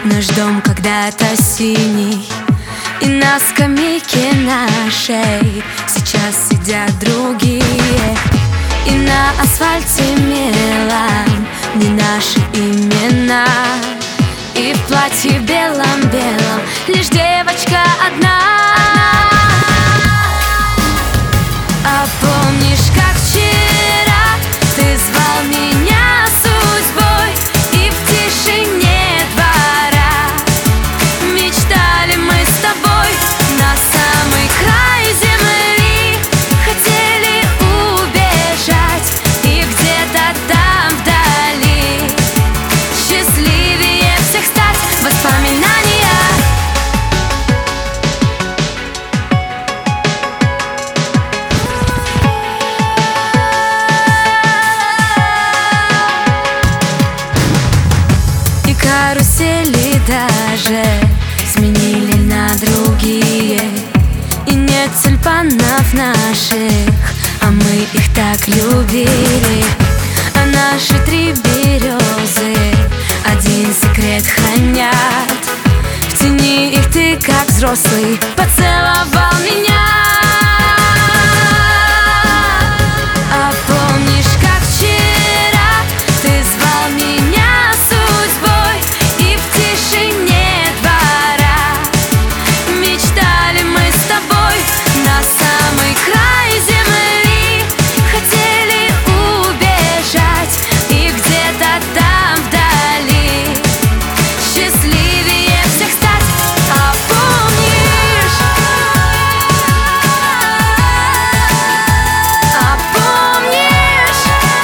Наш дом когда-то синий, и на скамейке нашей сейчас сидят другие. И на асфальте мелом не наши имена, и в платье белом-белом лишь девочка одна. А помнишь, как вчера ты звал меня судьбой, и в тишине двора мечтали мы с тобой на самый край земли, хотели убежать, и где-то там вдали счастливее всех стать. Воспоминания и карусели даже сменили на другие, и нет тюльпанов наших, а мы их так любили. А наши три березы один секрет хранят: в тени их ты, как взрослый, поцеловал меня. А помнишь, как вчера ты звал меня судьбой, и в тишине двора мечтали мы с тобой на самый край земли, хотели убежать, и где-то там вдали счастливее всех стать. А помнишь? А помнишь?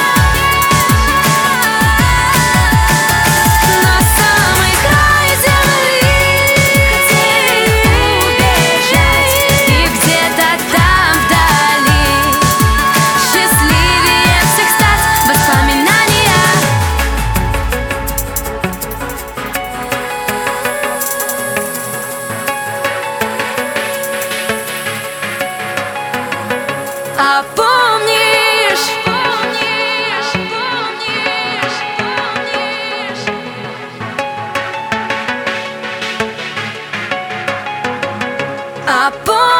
На самый край земли хотели убежать, и где-то там вдали счастливее всех стать. Воспоминания. А помнишь? А помнишь?